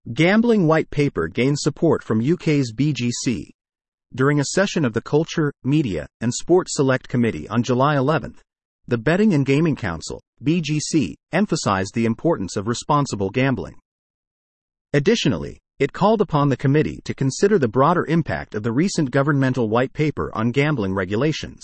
Gambling White Paper gains support from UK's BGC. During a session of the Culture, Media, and Sport Select Committee on July 11, the Betting and Gaming Council, BGC, emphasized the importance of responsible gambling. Additionally, it called upon the committee to consider the broader impact of the recent governmental white paper on gambling regulations.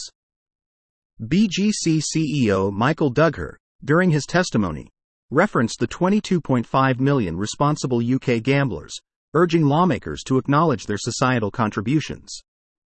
BGC CEO Michael Dugher, during his testimony, referenced the 22.5 million responsible UK gamblers, urging lawmakers to acknowledge their societal contributions.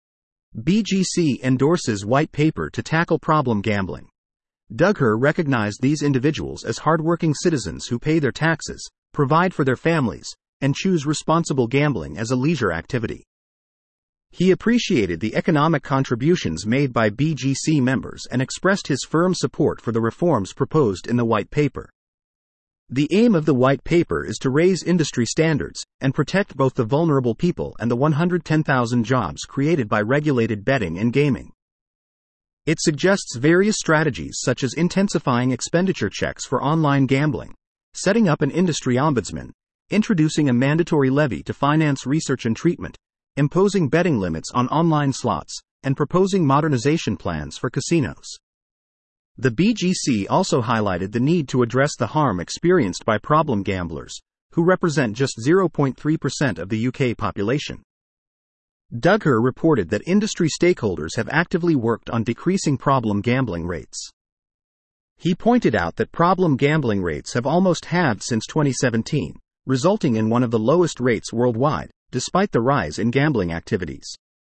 BGC endorses white paper to tackle problem gambling. Dugher recognized these individuals as hardworking citizens who pay their taxes, provide for their families, and choose responsible gambling as a leisure activity. He appreciated the economic contributions made by BGC members and expressed his firm support for the reforms proposed in the white paper. The aim of the white paper is to raise industry standards and protect both the vulnerable people and the 110,000 jobs created by regulated betting and gaming. It suggests various strategies such as intensifying expenditure checks for online gambling, setting up an industry ombudsman, introducing a mandatory levy to finance research and treatment, imposing betting limits on online slots, and proposing modernization plans for casinos. The BGC also highlighted the need to address the harm experienced by problem gamblers, who represent just 0.3% of the UK population. Dugher reported that industry stakeholders have actively worked on decreasing problem gambling rates. He pointed out that problem gambling rates have almost halved since 2017, resulting in one of the lowest rates worldwide, despite the rise in gambling activities.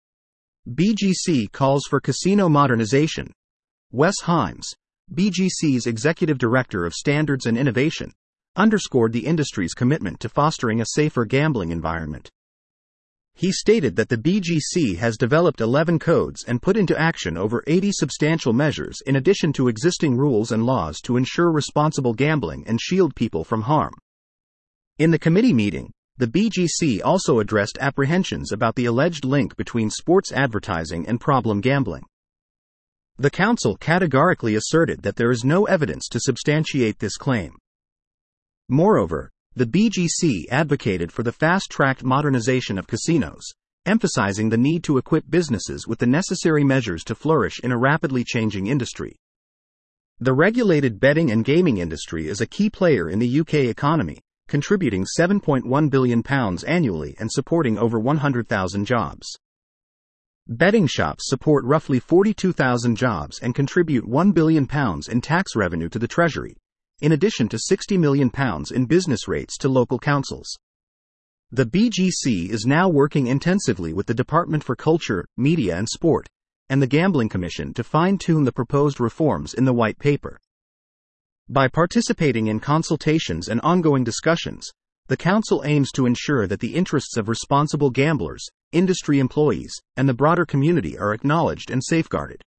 BGC calls for casino modernization. Wes Himes, BGC's Executive Director of Standards and Innovation, underscored the industry's commitment to fostering a safer gambling environment. He stated that the BGC has developed 11 codes and put into action over 80 substantial measures in addition to existing rules and laws to ensure responsible gambling and shield people from harm. In the committee meeting, the BGC also addressed apprehensions about the alleged link between sports advertising and problem gambling. The council categorically asserted that there is no evidence to substantiate this claim. Moreover, the BGC advocated for the fast-tracked modernization of casinos, emphasizing the need to equip businesses with the necessary measures to flourish in a rapidly changing industry. The regulated betting and gaming industry is a key player in the UK economy, contributing £7.1 billion annually and supporting over 100,000 jobs. Betting shops support roughly 42,000 jobs and contribute £1 billion in tax revenue to the Treasury, in addition to £60 million in business rates to local councils. The BGC is now working intensively with the Department for Culture, Media and Sport, and the Gambling Commission to fine-tune the proposed reforms in the white paper. By participating in consultations and ongoing discussions, the Council aims to ensure that the interests of responsible gamblers, industry employees, and the broader community are acknowledged and safeguarded.